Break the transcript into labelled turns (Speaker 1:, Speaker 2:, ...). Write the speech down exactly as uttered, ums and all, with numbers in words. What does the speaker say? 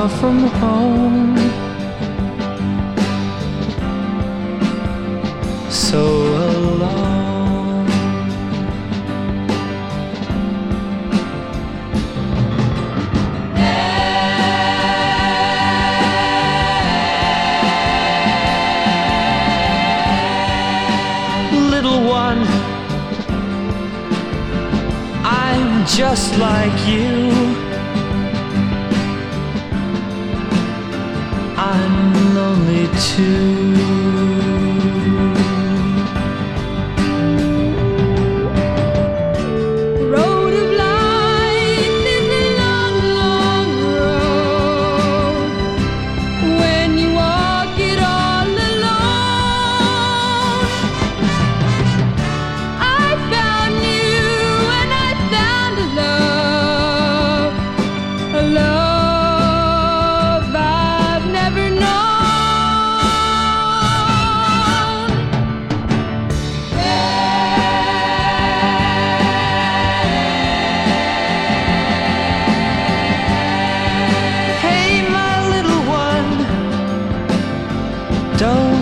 Speaker 1: far from home, so alone. Little one, I'm just like you. I'm lonely too.
Speaker 2: The road of life is a long, long road. When you walk it all alone, I found you and I found a love, a love I've never known.
Speaker 1: Hey, my little one, don't